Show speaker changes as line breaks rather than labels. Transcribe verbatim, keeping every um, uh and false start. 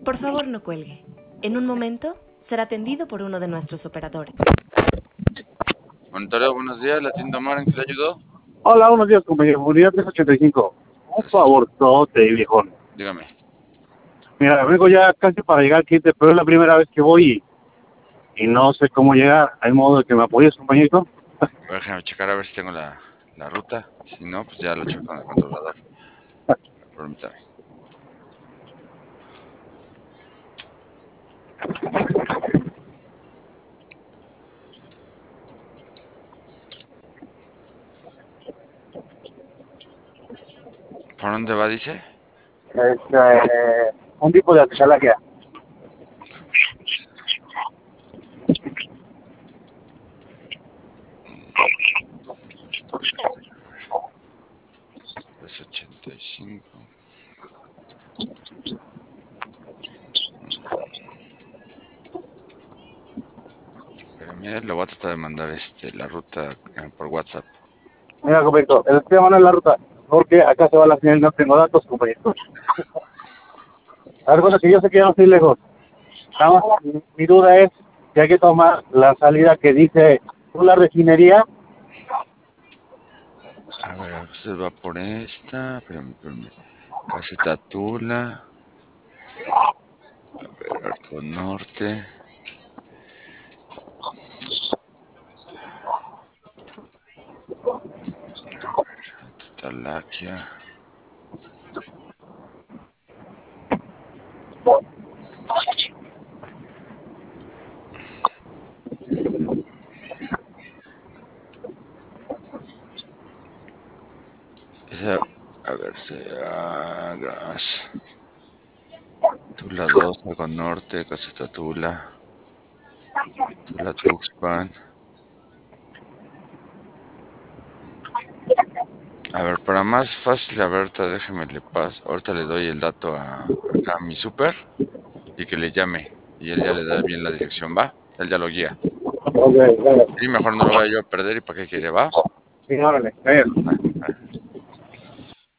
Por favor, no cuelgue. En un momento será atendido por uno de nuestros operadores.
Monitoreo, buenos días, la tienda Omar, ¿en qué le ayudó?
Hola, buenos días, compañero. Unidad trescientos ochenta y cinco. Un favor, tote, viejón.
Dígame.
Mira, vengo ya casi para llegar al cliente, pero es la primera vez que voy y, y no sé cómo llegar. ¿Hay modo de que me apoyes, compañerito?
A ver, déjame checar a ver si tengo la, la ruta. Si no, pues ya lo checo con el controlador. Permítame. ¿Por dónde va, dice?
Es eh, un tipo de Atxalaquea.
Es ochenta y cinco. Pero mira, le voy a tratar de mandar este la ruta eh, por WhatsApp.
Mira, compañerito, el estoy llamando en la ruta, porque acá se va la señal y no tengo datos, compañerito. A ver, cosa que yo sé que ya no estoy lejos. Nada más, mi, mi duda es si hay que tomar la salida que dice la refinería.
A ver, usted va por esta. Espérame, espérame. Caseta Tula. A ver, Arco Norte. Talaquia. Esa, a ver, será gas. Tula dos, Arco Norte, Caseta Tula. Tula Tuxpan. A ver, para más fácil, a ver, ahorita déjeme le paso. Ahorita le doy el dato a, acá a mi super y que le llame. Y él ya le da bien la dirección, ¿va? Él ya lo guía.
Ok, bueno,
Y mejor no lo vaya yo a perder y para qué quiere, ¿va?
sí, órale, bien.
Va, va.